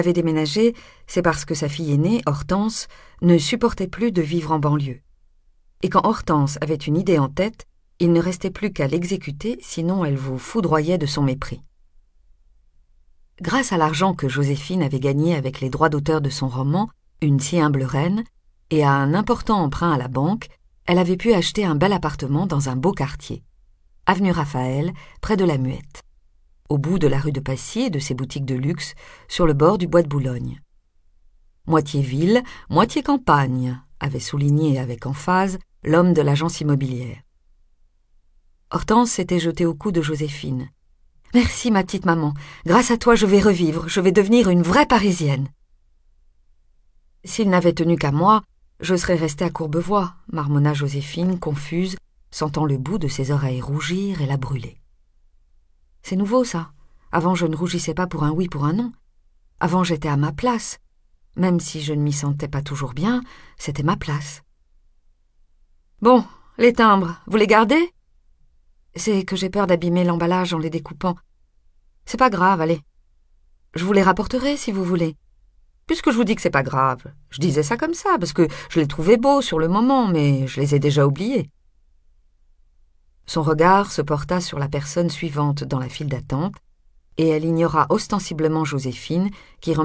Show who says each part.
Speaker 1: avait déménagé, c'est parce que sa fille aînée, Hortense, ne supportait plus de vivre en banlieue. Et quand Hortense avait une idée en tête, il ne restait plus qu'à l'exécuter, sinon elle vous foudroyait de son mépris. Grâce à l'argent que Joséphine avait gagné avec les droits d'auteur de son roman « Une si humble reine » et à un important emprunt à la banque, elle avait pu acheter un bel appartement dans un beau quartier, avenue Raphaël, près de la Muette, au bout de la rue de Passy et de ses boutiques de luxe, sur le bord du bois de Boulogne. Moitié ville, moitié campagne, avait souligné avec emphase l'homme de l'agence immobilière. Hortense s'était jetée au cou de Joséphine. « Merci, ma petite maman. Grâce à toi, je vais revivre. Je vais devenir une vraie Parisienne. » « S'il n'avait tenu qu'à moi, je serais restée à Courbevoie, » marmonna Joséphine, confuse, sentant le bout de ses oreilles rougir et la brûler. « C'est nouveau, ça. Avant, je ne rougissais pas pour un oui, pour un non. Avant, j'étais à ma place. Même si je ne m'y sentais pas toujours bien, c'était ma place. »« Bon, les timbres, vous les gardez ? » ?»« C'est que j'ai peur d'abîmer l'emballage en les découpant. C'est pas grave, allez. Je vous les rapporterai si vous voulez. Puisque je vous dis que c'est pas grave, je disais ça comme ça, parce que je les trouvais beaux sur le moment, mais je les ai déjà oubliés. » Son regard se porta sur la personne suivante dans la file d'attente, et elle ignora ostensiblement Joséphine, qui